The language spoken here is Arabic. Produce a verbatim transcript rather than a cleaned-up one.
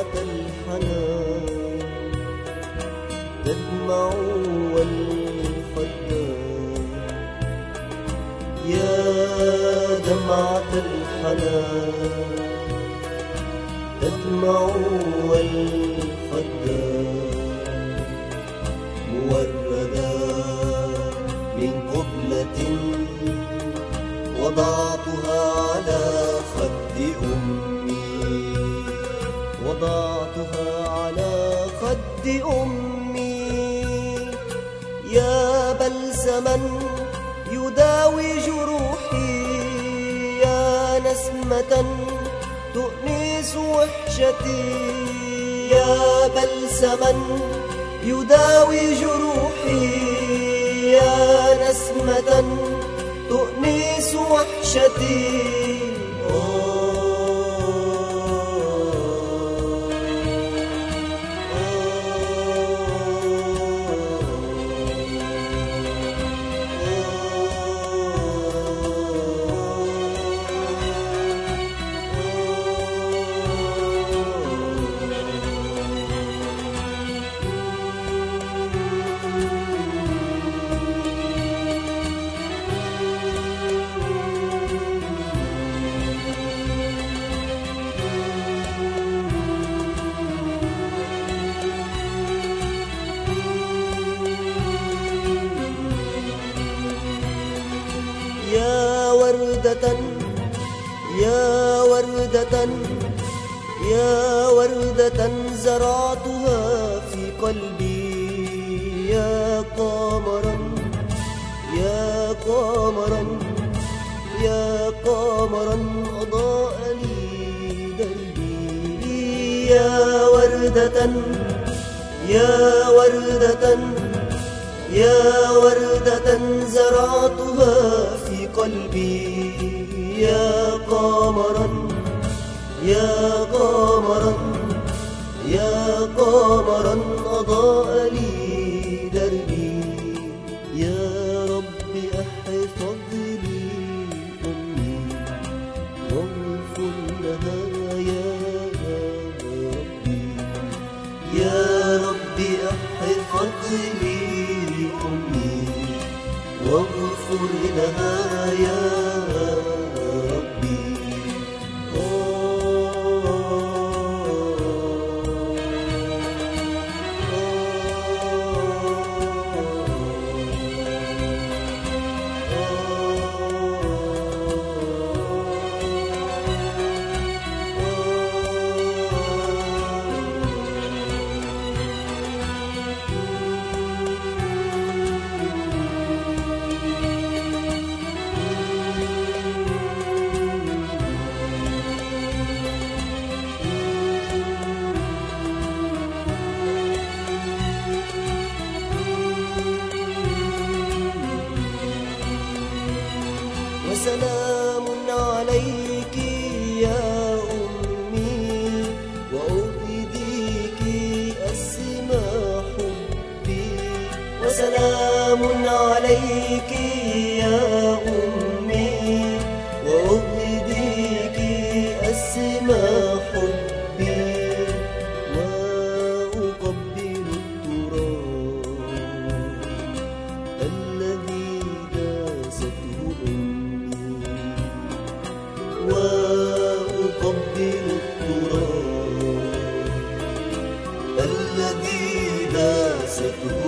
دمعة الحنان تدمع والفدان، يا دمعة الحنان تدمع والفدان، موردة من قبلة وضعتها على خد أمي، وضعتها على خد أمي، يا بلسما يداوي جروحي، يا نسمة تؤنس وحشتي، يا بلسما يداوي جروحي، يا نسمة تؤنس وحشتي. يا وردة يا وردة يا وردة زرعتها في قلبي، يا قمرا يا قمرا يا قمرا أضاء لي دربي، يا وردة يا وردة يا وردة زرعتها في قلبي، يا قمرا يا قمرا يا قمرا أضاء لي دربي، يا رب احفظ لي أمي واغفر لها يا ربي، يا رب احفظ لي أمي واغفر لها يا ربي. وسلام عليك يا أمي وأهديك أسمى حبي، وسلام عليك يا أمي وأهديك أسمى حبي، وأقبل التراب الذي داسته أمي، وأقبل التراب الذي داسته